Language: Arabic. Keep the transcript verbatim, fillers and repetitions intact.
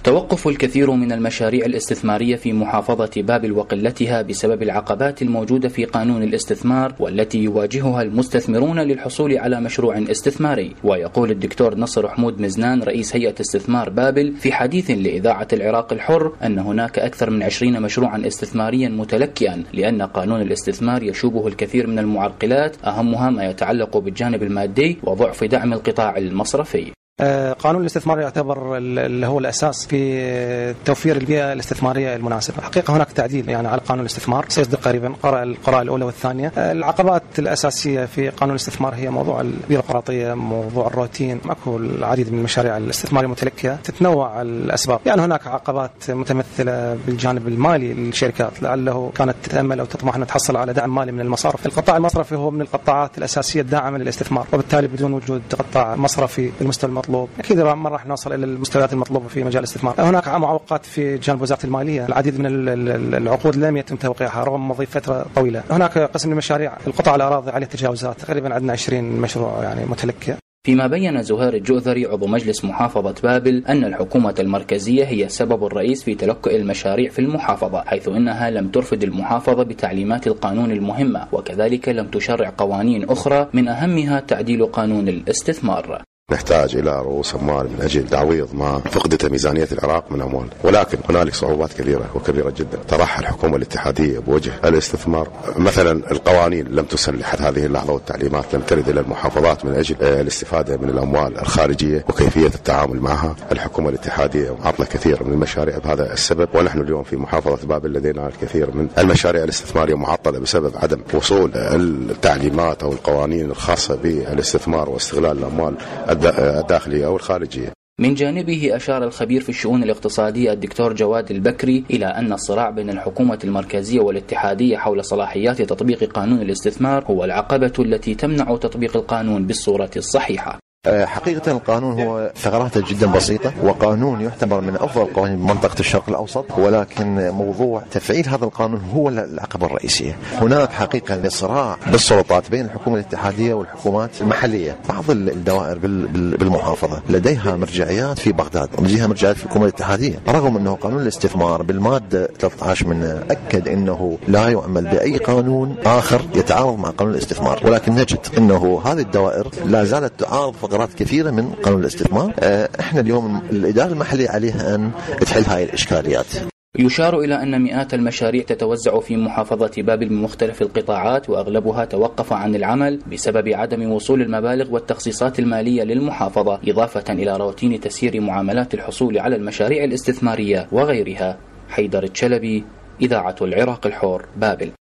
توقف الكثير من المشاريع الاستثمارية في محافظة بابل وقلتها بسبب العقبات الموجودة في قانون الاستثمار والتي يواجهها المستثمرون للحصول على مشروع استثماري. ويقول الدكتور نصر حمود مزنان رئيس هيئة استثمار بابل في حديث لإذاعة العراق الحر أن هناك أكثر من عشرين مشروعا استثماريا متلكئا لأن قانون الاستثمار يشوبه الكثير من المعرقلات، أهمها ما يتعلق بالجانب المادي وضعف دعم القطاع المصرفي. قانون الاستثمار يعتبر اللي هو الأساس في توفير البيئة الاستثمارية المناسبة. حقيقة هناك تعديل يعني على قانون الاستثمار سيصدر قريبا القراءة الأولى والثانية. العقبات الأساسية في قانون الاستثمار هي موضوع البيروقراطية، موضوع الروتين، ماكو العديد من المشاريع الاستثمارية المتلكئة، تتنوع الأسباب. يعني هناك عقبات متمثلة بالجانب المالي للشركات، لعله كانت تتأمل أو تطمح أن تحصل على دعم مالي من المصارف. القطاع المصرفي هو من القطاعات الأساسية الداعمة للاستثمار، وبالتالي بدون وجود قطاع مصرفي بالمستوى المطلوب أكيد ما راح نوصل إلى المستويات المطلوبة في مجال الاستثمار. هناك معوقات في جانب وزارة المالية، العديد من العقود لم يتم توقيعها رغم مضي فترة طويلة. هناك قسم المشاريع القطاع الأراضي عليه تجاوزات، تقريبا عندنا عشرين مشروع يعني متلكئ. فيما بين زهير الجؤذري عضو مجلس محافظة بابل أن الحكومة المركزية هي السبب الرئيس في تلكؤ المشاريع في المحافظة، حيث إنها لم ترفد المحافظة بتعليمات القانون المهمة، وكذلك لم تشرع قوانين أخرى من أهمها تعديل قانون الاستثمار. نحتاج إلى رؤوس أموال من أجل تعويض ما فقدت ميزانية العراق من أموال، ولكن هنالك صعوبات كبيرة وكبيرة جدا ترحل الحكومة الاتحادية بوجه الاستثمار. مثلا القوانين لم تسن لحد هذه اللحظة والتعليمات لم ترد إلى المحافظات من أجل الاستفادة من الأموال الخارجية وكيفية التعامل معها. الحكومة الاتحادية عطلة كثير من المشاريع بهذا السبب، ونحن اليوم في محافظة بابل لدينا الكثير من المشاريع الاستثمارية معطلة بسبب عدم وصول التعليمات أو القوانين الخاصة بالاستثمار واستغلال الأموال الداخلية أو الخارجية. من جانبه أشار الخبير في الشؤون الاقتصادية الدكتور جواد البكري إلى أن الصراع بين الحكومة المركزية والاتحادية حول صلاحيات تطبيق قانون الاستثمار هو العقبة التي تمنع تطبيق القانون بالصورة الصحيحة. حقيقة القانون هو ثغراته جدا بسيطة، وقانون يعتبر من أفضل القوانين بمنطقة الشرق الأوسط، ولكن موضوع تفعيل هذا القانون هو العقبة الرئيسية. هناك حقيقة صراع بالسلطات بين الحكومة الاتحادية والحكومات المحلية. بعض الدوائر بالمحافظة لديها مرجعيات في بغداد ولديها مرجعيات في الحكومة الاتحادية، رغم أنه قانون الاستثمار بالمادة ثلاثة عشر منه أكد أنه لا يعمل بأي قانون آخر يتعارض مع قانون الاستثمار، ولكن نجد أنه هذه الدوائر لا زالت تعارض فقرات كثيرة من قانون الاستثمار. احنا اليوم الإدارة المحلية عليها أن تحل هاي الإشكاليات. يشار إلى أن مئات المشاريع تتوزع في محافظة بابل بمختلف القطاعات، وأغلبها توقف عن العمل بسبب عدم وصول المبالغ والتخصيصات المالية للمحافظة، إضافة إلى روتين تسيير معاملات الحصول على المشاريع الاستثمارية وغيرها. حيدر الشلبي، إذاعة العراق الحر، بابل.